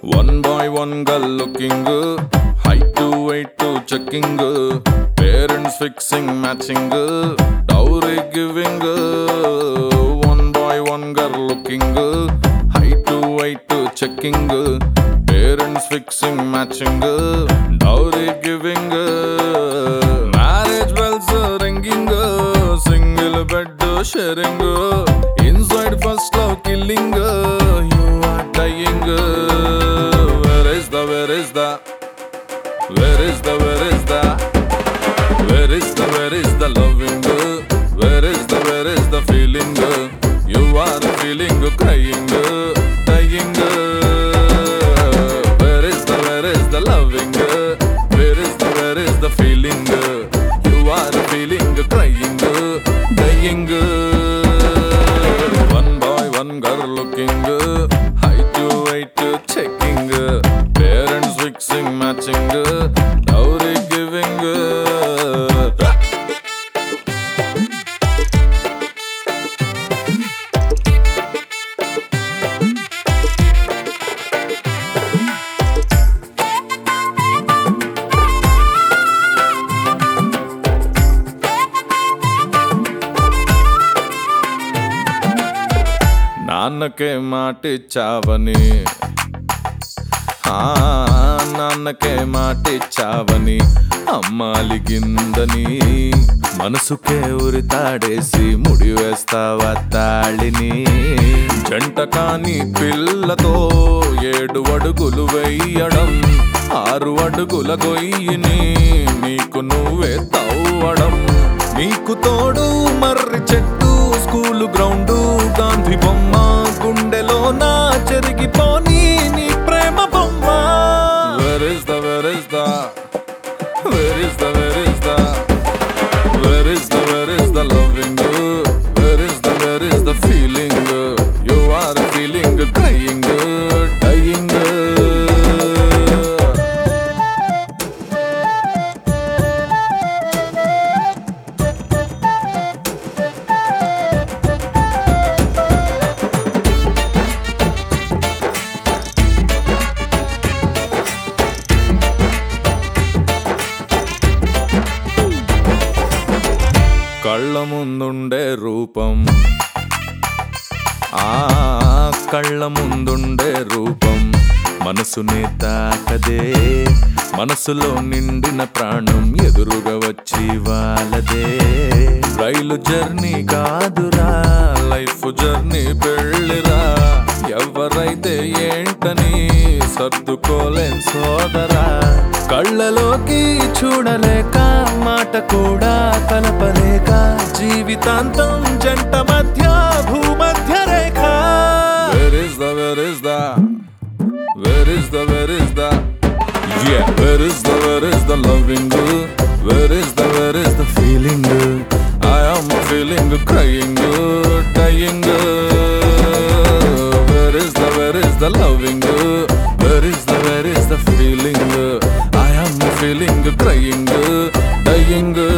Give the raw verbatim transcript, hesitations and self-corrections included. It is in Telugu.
One boy, one girl looking good. Height to weight to checking good. Parents fixing matching good. Dowry giving good. One boy, one girl looking good. Height to weight to checking good. Parents fixing matching good. Dowry giving good. Marriage bells ringing good. Single bed sharing good. Inside first love killing good. You are dying good. Where is the, where is the, where is the, where is the, where is the, where is the loving good? Where is the, where is the feeling good? You are feeling good, crying good, dying good. Where is the, where is the loving good? Where is the, where is the feeling good? You are feeling good, crying good, dying good. One boy, one girl looking good. Height to weight to checking good. Parents fixing matching good. Dowry giving good. నాన్నకే మాటిచ్చావని, నాన్నకే మాటిచ్చావని అమ్మాలిగిందని మనసుకే ఉరితాడేసి ముడి వేస్తావా తాళిని. జంట కాని పిల్లతో ఏడు అడుగులు వెయ్యడం, ఆరు అడుగుల గొయ్యిని నీకు నువ్వే తవ్వడం. నీకు తోడు మర్రి చెట్టు, స్కూలు గ్రౌండు, గాంధీ బొమ్మ, గుండెలో నా చెరిగిపోని నీ ప్రేమ బొమ్మ. Where is the, where is the, where is the, where is the, where is the, where is the loving good? Where is the, where is the feeling good? You are feeling good, crying good, dying good. కళ్ళ ముందుండే రూపం, ఆ కళ్ళ ముందుండే రూపం మనసునే తాకదే. మనసులో నిండిన ప్రాణం ఎదురుగా వచ్చి వాళ్ళదే. రైలు జర్నీ కాదురా, లైఫ్ జర్నీ పెళ్ళిరా. ఎవరైతే ఏంటని సర్దుకోలేం సోదరా. కళ్ళలోకి చూడలేక, మాట కూడా కలపలేక, జీవితాంతం జంట మధ్య భూమధ్య రేఖ. Where is the, where is the, where is the, where is the, yeah, where is the, where is the loving good? Where is the, where is the feeling good? I am feeling good, crying good, dying good. Where is the, where is the loving good? Where is the, where is the feeling good? I am feeling good, crying good, dying good.